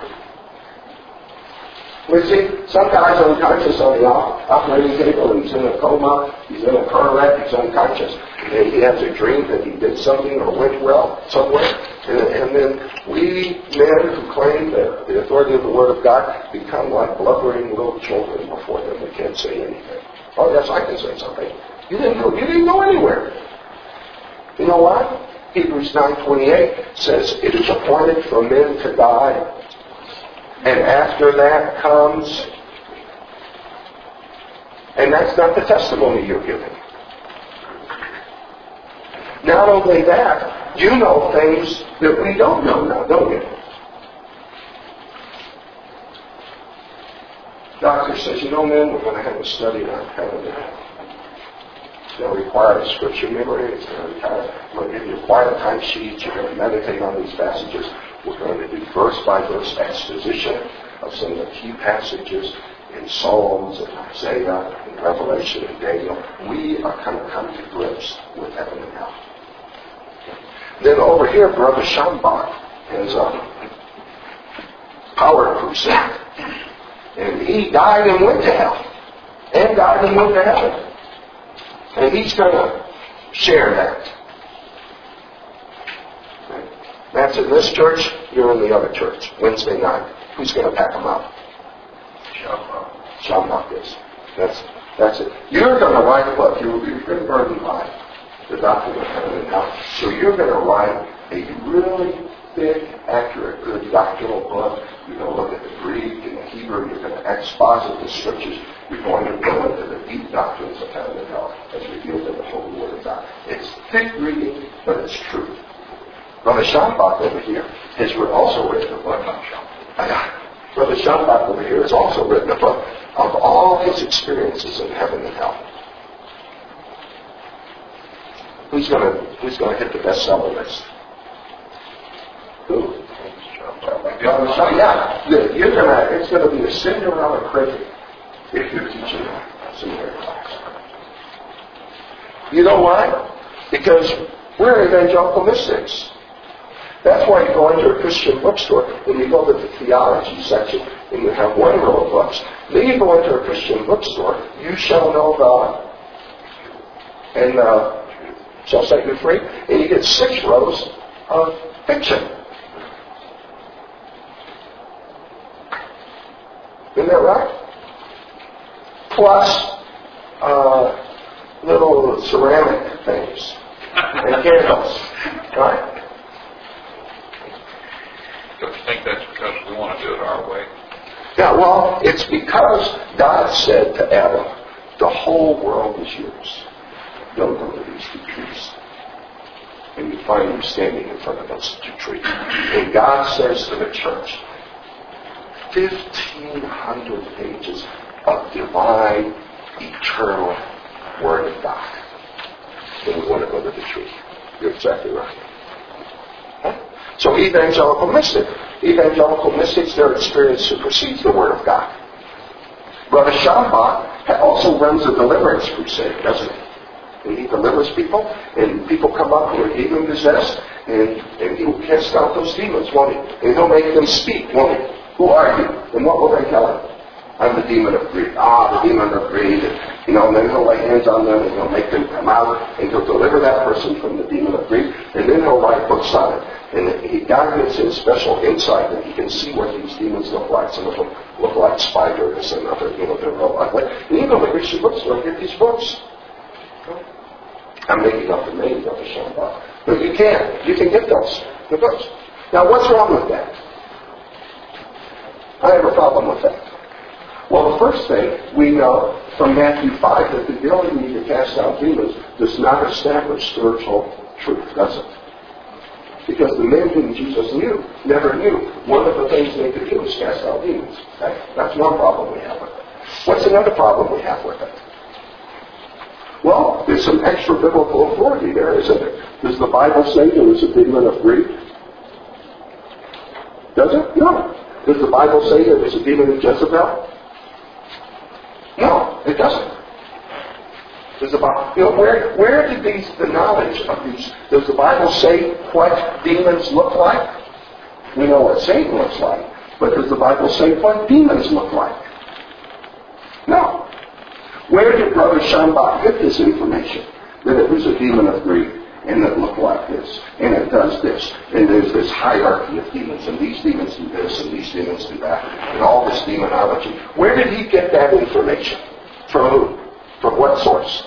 We see, some guy's unconscious on the operating table, he's in a coma, he's in a car wreck, he's unconscious, and he has a dream that he did something or went well somewhere, and then we men who claim the authority of the Word of God become like blubbering little children before them. We can't say anything. Oh yes, I can say something. You didn't go anywhere. You know what? Hebrews 9:28 says, it is appointed for men to die, and after that comes, and that's not the testimony you're giving. Not only that, you know things that we don't know now, don't you? Doctor says, you know, men, we're going to have a study on heaven and hell. It's going to require a scripture memory. It's going to give you quiet time sheets. You're going to meditate on these passages. We're going to do verse-by-verse exposition of some of the key passages in Psalms and Isaiah and Revelation and Daniel. We are going to come to grips with heaven and hell. Then over here, Brother Schambach has a power crusade. And he died and went to hell. And died and went to heaven. And he's going to share that. That's in this church, you're in the other church. Wednesday night. Who's going to pack them up? Schambach is. That's it. You're going to write a book. You've been burdened by the doctrine of heaven and hell. So you're going to write a really big, accurate, good doctrinal book. You're going to look at the Greek and the Hebrew. You're going to exposit the scriptures. You're you're going to go into the deep doctrines of heaven and hell as revealed in the Holy Word of God. It's thick reading, but it's true. Brother Schambach over here has also written a book. Brother Schambach over here has also written a book of all his experiences in heaven and hell. Who's going to hit the bestseller list? Who? Yeah, it's going to be a Cinderella critic if you're teaching a seminary class. You know why? Because we're evangelical mystics. That's why you go into a Christian bookstore and you go to the theology section and you have one row of books. Then you go into a Christian bookstore, you shall know God and shall set you free, and you get 6 rows of fiction. Isn't that right? Plus little ceramic things and candles, right? Don't you think that's because we want to do it our way? Yeah, well, it's because God said to Adam, the whole world is yours. Don't go to these 2 trees. And you find him standing in front of those 2 trees. And God says to the church, 1,500 pages of divine, eternal Word of God. And we want to go to the tree. You're exactly right. Huh? So evangelical mystics, their experience supersedes the Word of God. Brother Schambach also runs a deliverance crusade, doesn't he? And he delivers people, and people come up who are demon possessed, and he will cast out those demons, won't he? And he'll make them speak, won't he? Who are you? And what will they tell him? I'm the demon of greed. The demon of greed. And then he'll lay hands on them, and he'll make them come out, and he'll deliver that person from the demon of greed, and then he'll write books on it. And God gives him special insight that he can see what these demons look like. Some of them look like spiders, and others, they're real ugly. And you go to Christian bookstore and get these books. I'm making up the names of the Schambach. But you can. You can get the books. Now, what's wrong with that? I have a problem with that. Well, the first thing, we know from Matthew 5 that the ability to cast out demons does not establish spiritual truth, does it? Because the men whom Jesus never knew. One of the things they could do is cast out demons. Okay? That's one problem we have with it. What's another problem we have with it? Well, there's some extra biblical authority there, isn't there? Does the Bible say there was a demon of greed? Does it? No. Does the Bible say there was a demon of Jezebel? No, it doesn't. Does the Bible, where did the knowledge of these, does the Bible say what demons look like? We know what Satan looks like, but does the Bible say what demons look like? No. Where did Brother Schambach get this information? That it was a demon of greed, and it looked like this, and it does this, and there's this hierarchy of demons, and these demons do this, and these demons do that, and all this demonology. Where did he get that information? From who? From what source?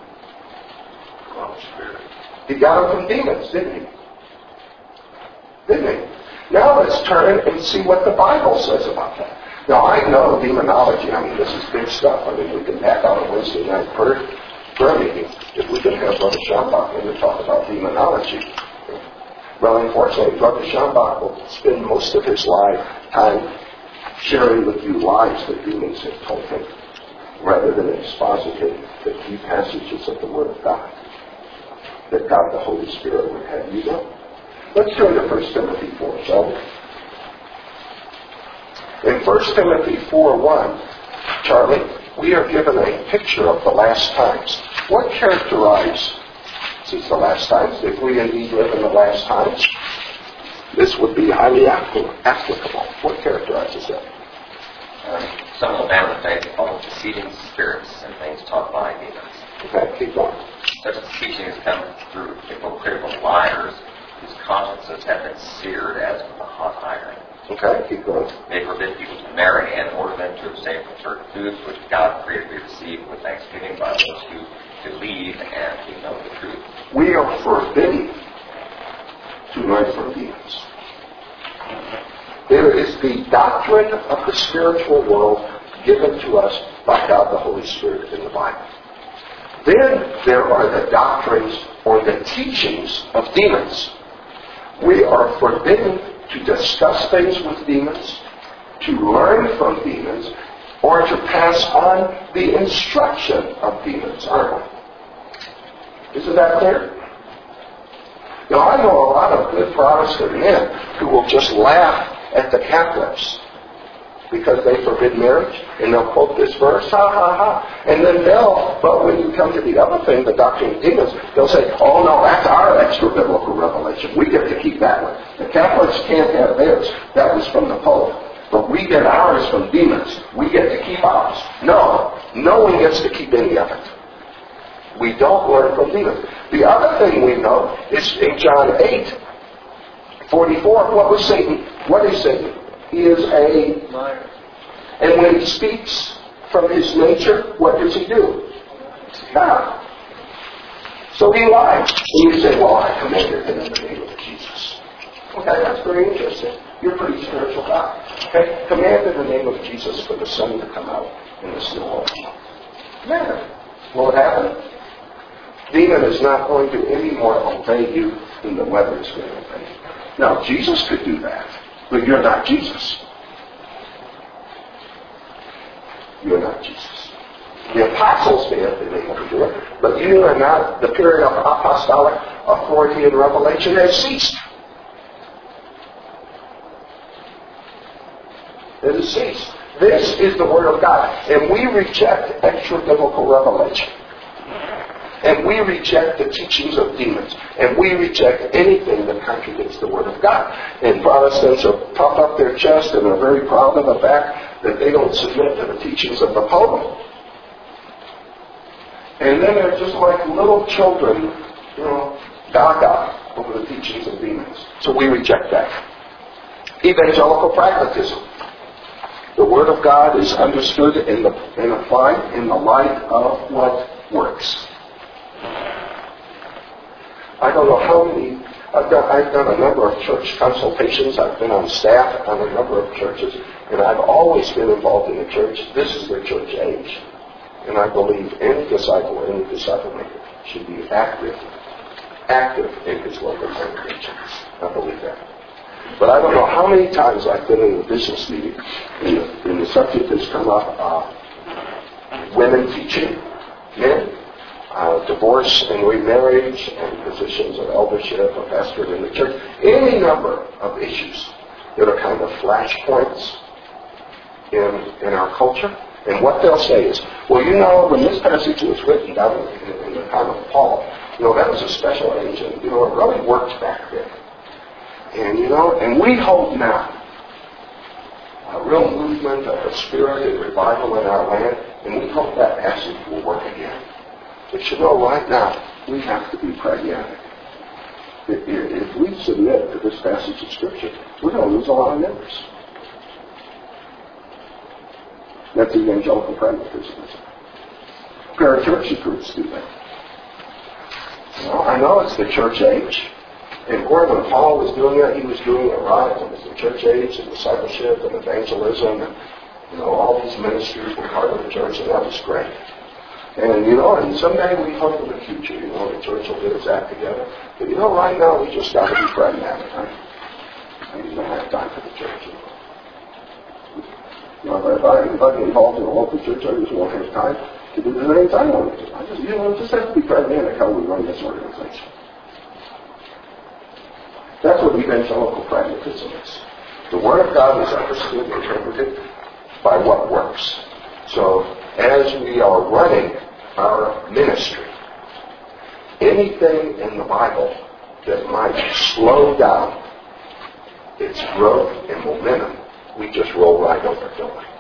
Spirit. He got it from demons, didn't he? Didn't he? Now let's turn and see what the Bible says about that. Now, I know demonology. This is big stuff. We can back out a Wednesday night prayer meeting if we can have Brother Schambach in to talk about demonology. Well, unfortunately, Brother Schambach will spend most of his lifetime sharing with you lies that demons have told him, rather than expositing the key passages of the Word of God that God the Holy Spirit would have you know. Let's turn to 1 Timothy 4, shall we? In 1 Timothy 4:1, Charlie, we are given a picture of the last times. What characterizes these the last times? If we indeed live in the last times, this would be highly applicable. What characterizes that? Some will abandon the faith and follow deceiving spirits and things taught by demons. Okay, keep going. Such teachings come through hypocritical liars whose consciences have been seared as with a hot iron. Okay, keep going. They forbid people to marry and order them to abstain from certain foods which God created to be received with thanksgiving by those who believe and who know the truth. We are forbidden to learn from demons. There is the doctrine of the spiritual world given to us by God the Holy Spirit in the Bible. Then there are the doctrines or the teachings of demons. We are forbidden to discuss things with demons, to learn from demons, or to pass on the instruction of demons, aren't we? Isn't that clear? Now, I know a lot of good Protestant men who will just laugh at the Catholics because they forbid marriage, and they'll quote this verse, ha, ha, ha. And then but when you come to the other thing, the doctrine of demons, they'll say, oh no, that's our extra-biblical revelation. We get to keep that one. The Catholics can't have theirs. That was from the Pope. But we get ours from demons. We get to keep ours. No one gets to keep any of it. We don't learn from demons. The other thing we know is in John 8:44, what was Satan? What is Satan? He is a liar. And when he speaks from his nature, what does he do? God. So he lies. And you say, well, I commanded him in the name of Jesus. Okay, that's very interesting. You're a pretty spiritual guy. Okay, command in the name of Jesus for the sun to come out and the snow. Command. Will it happen? Demon is not going to any more obey you than the weather is going to obey you. Now, Jesus could do that, but you're not Jesus. You're not Jesus. The apostles may have been able to do it, but you are not. The period of apostolic authority and revelation has ceased. It has ceased. This is the Word of God, and we reject extra-biblical revelation. And we reject the teachings of demons. And we reject anything that contradicts the Word of God. And Protestants are puffed up their chest and are very proud of the fact that they don't submit to the teachings of the Pope. And then they're just like little children, gaga over the teachings of demons. So we reject that. Evangelical pragmatism. The Word of God is understood and applied in the light of what works. I don't know how many. I've done a number of church consultations. I've been on staff on a number of churches, and I've always been involved in the church. This is the church age, and I believe any disciple maker should be active in his local congregation. I believe that. But I don't know how many times I've been in a business meeting, and the subject has come up: women teaching, men. Divorce and remarriage and positions of eldership or pastorate in the church. Any number of issues that are kind of flashpoints in our culture. And what they'll say is, well, when this passage was written down in the time of Paul, that was a special age, and, it really worked back then. And, and we hope now a real movement of the Spirit and revival in our land, and we hope that passage will work again. But right now, we have to be pragmatic. If we submit to this passage of Scripture, we're going to lose a lot of members. That's evangelical pragmatism. Parachurch groups do that. I know it's the church age. And when Paul was doing that, he was doing it right. It was the church age and discipleship and evangelism and, all these ministries were part of the church, and that was great. And, and someday we hope in the future, the church will get its act together. But, right now we just got to be pragmatic, right? I don't have time for the church. If I get involved in a local church, I just won't have time to do the things I want to do. I just have to be pragmatic how we run this organization. That's what evangelical pragmatism is. The Word of God is understood and interpreted by what works. So, as we are running our ministry, anything in the Bible that might slow down its growth and momentum, we just roll right over, don't we?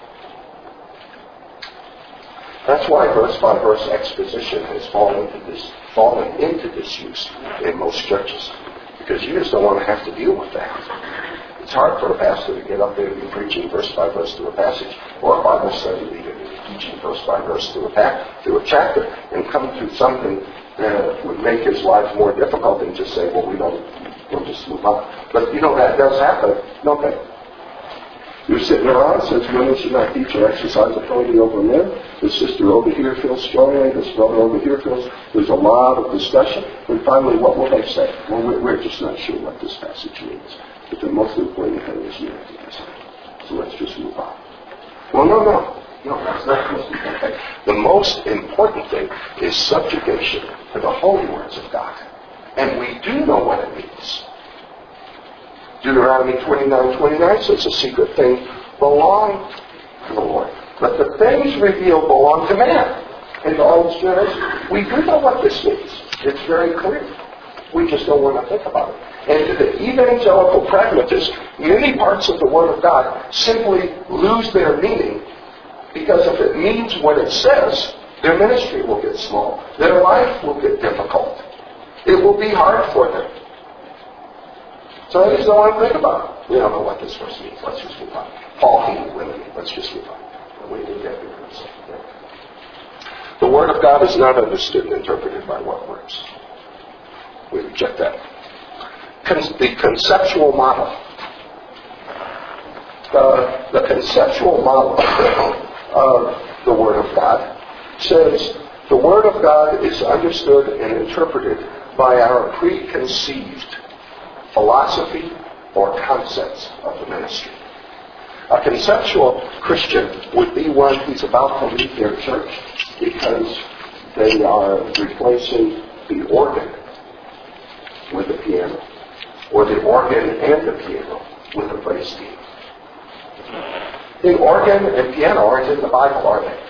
That's why verse by verse exposition has fallen into disuse in most churches, because you just don't want to have to deal with that. It's hard for a pastor to get up there and be preaching verse by verse through a passage, or a Bible study leader to be teaching verse by verse through a chapter, and come to something that would make his life more difficult than just say, well, we'll just move on. But that does happen, don't they? You're sitting around, it says women should not teach or exercise authority over men. The sister over here feels strongly, this brother over here feels. There's a lot of discussion. And finally, what will they say? Well, we're just not sure what this passage means. But the most important thing is unity. So let's just move on. Well, no, that's not the most important thing. The most important thing is subjugation to the holy words of God. And we do know what it means. Deuteronomy 29:29 says the secret things belong to the Lord. But the things revealed belong to man and to all his generations. We do know what this means. It's very clear. We just don't want to think about it. And to the evangelical pragmatist, many parts of the Word of God simply lose their meaning because if it means what it says, their ministry will get small. Their life will get difficult. It will be hard for them. So they just don't want to think about it. We don't know what this verse means. Let's just move on. Paul hated women. Let's just move on. We need that because the Word of God is not understood and interpreted by what words. We reject that. The conceptual model. The conceptual model of the Word of God says the Word of God is understood and interpreted by our preconceived philosophy or concepts of the ministry. A conceptual Christian would be one who's about to leave their church because they are replacing the organ with the piano, or the organ and the piano with a praise team. The organ and piano aren't in the Bible, are they?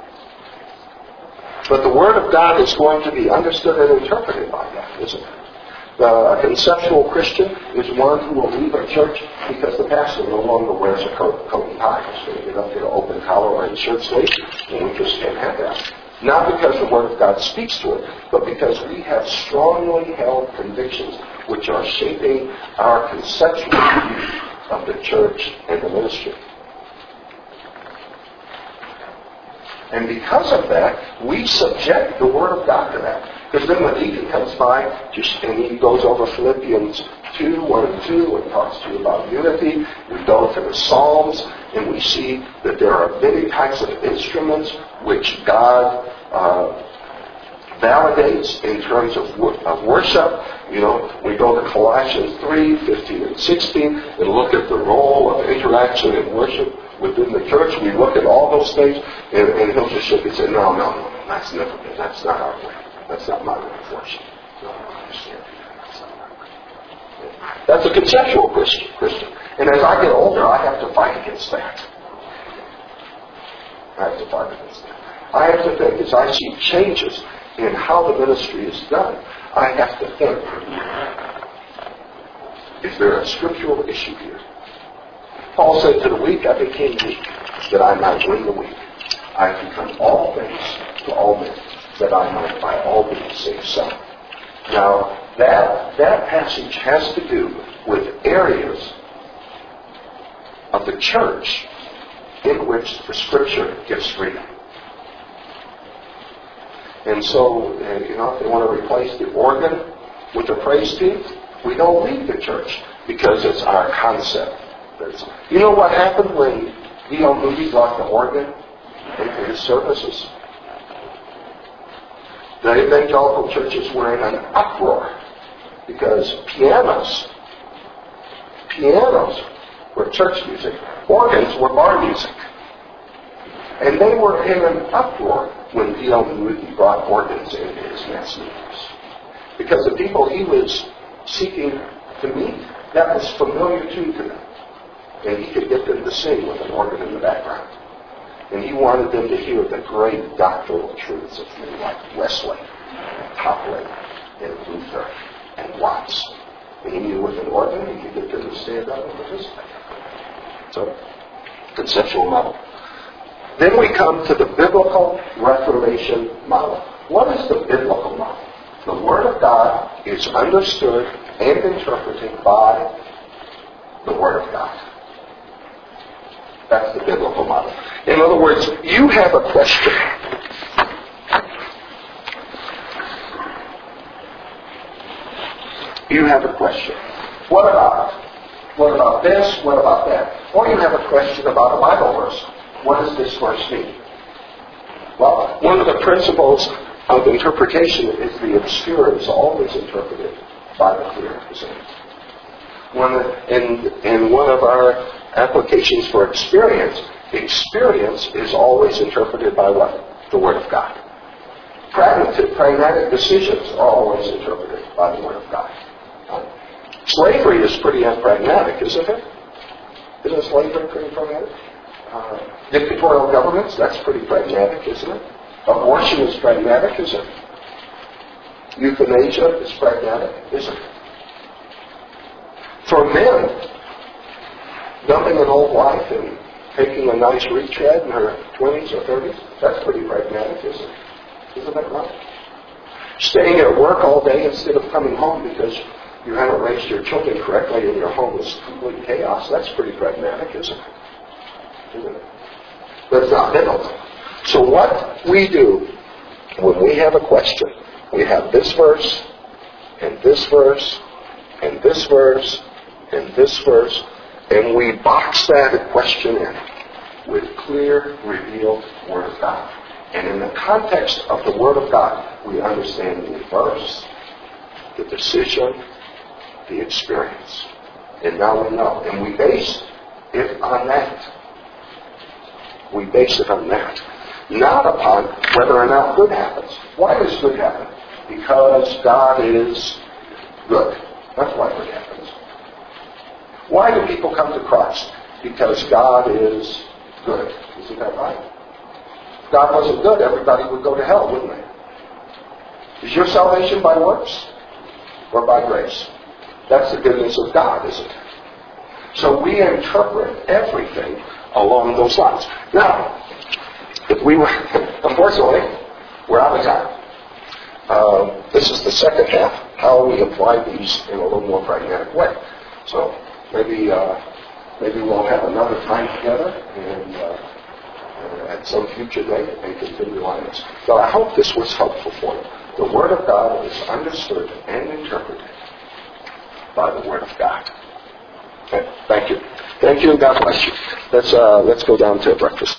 But the Word of God is going to be understood and interpreted by that, isn't it? A conceptual Christian is one who will leave a church because the pastor no longer wears a coat and tie. He's going to get up there, open collar and shirt sleeves, and we just can't have that. Not because the Word of God speaks to it, but because we have strongly held convictions which are shaping our conceptual view of the church and the ministry. And because of that, we subject the Word of God to that. Because then when Deacon comes by, and he goes over Philippians 2, 1 and 2, and talks to you about unity, we go to the Psalms, and we see that there are many types of instruments which God validates in terms of worship. You know, we go to Colossians 3, 15 and 16, and look at the role of interaction and worship within the church. We look at all those things, and he'll just shake and say, no, that's never been. That's not our way. That's not my way of worship. No, I don't understand. That's not my way. That's a conceptual Christian. And as I get older, I have to fight against that. I have to fight against that. I have to think, as I see changes in how the ministry is done, I have to think, is there a scriptural issue here? Paul said, to the weak I became weak, that I might win the weak. I have become all things to all men, that I might by all means save some. Now, that passage has to do with areas of the church in which the Scripture gives freedom. And so, if they want to replace the organ with the praise team, we don't leave the church because it's our concept. You know what happened when D.L. Moody brought the organ into his services? The evangelical churches were in an uproar because pianos were church music, organs were bar music. And they were in an uproar when D.L. Moody brought organs into his mass meetings. Because the people he was seeking to meet, that was familiar to them. And he could get them to sing with an organ in the background. And he wanted them to hear the great doctrinal truths of men like Wesley, and Topley, and Luther, and Watts. And he knew with an organ he could get them to stand up and participate. So, conceptual model. Then we come to the biblical Reformation model. What is the biblical model? The Word of God is understood and interpreted by the Word of God. That's the biblical model. In other words, you have a question. You have a question. What about What about this? What about that? Or you have a question about a Bible verse. What does this verse mean? Well, one of the principles of interpretation is the obscure is always interpreted by the clear, isn't it? In one of our applications for experience is always interpreted by what? The Word of God. Pragmatic decisions are always interpreted by the Word of God. Slavery is pretty unpragmatic, isn't it? Isn't slavery pretty pragmatic? Dictatorial governments, that's pretty pragmatic, isn't it? Abortion is pragmatic, isn't it? Euthanasia is pragmatic, isn't it? For men, dumping an old wife and taking a nice retread in her 20s or 30s, that's pretty pragmatic, isn't it? Isn't that right? Staying at work all day instead of coming home because you haven't raised your children correctly and your home is complete chaos, that's pretty pragmatic, isn't it? Isn't it? But it's not biblical. So what we do when we have a question, we have this verse, and this verse, and this verse, and this verse, and we box that question in with clear, revealed Word of God. And in the context of the Word of God, we understand the verse, the decision, the experience. And now we know. And we base it on that. We base it on that. Not upon whether or not good happens. Why does good happen? Because God is good. That's why good happens. Why do people come to Christ? Because God is good. Isn't that right? If God wasn't good, everybody would go to hell, wouldn't they? Is your salvation by works or by grace? That's the goodness of God, isn't it? So we interpret everything along those lines. Now, if we were, unfortunately, we're out of time. This is the second half, how we apply these in a little more pragmatic way. So maybe we'll have another time together and at some future date and continue on this. So I hope this was helpful for you. The Word of God is understood and interpreted by the Word of God. Okay, thank you. Thank you and God bless you. Let's go down to breakfast.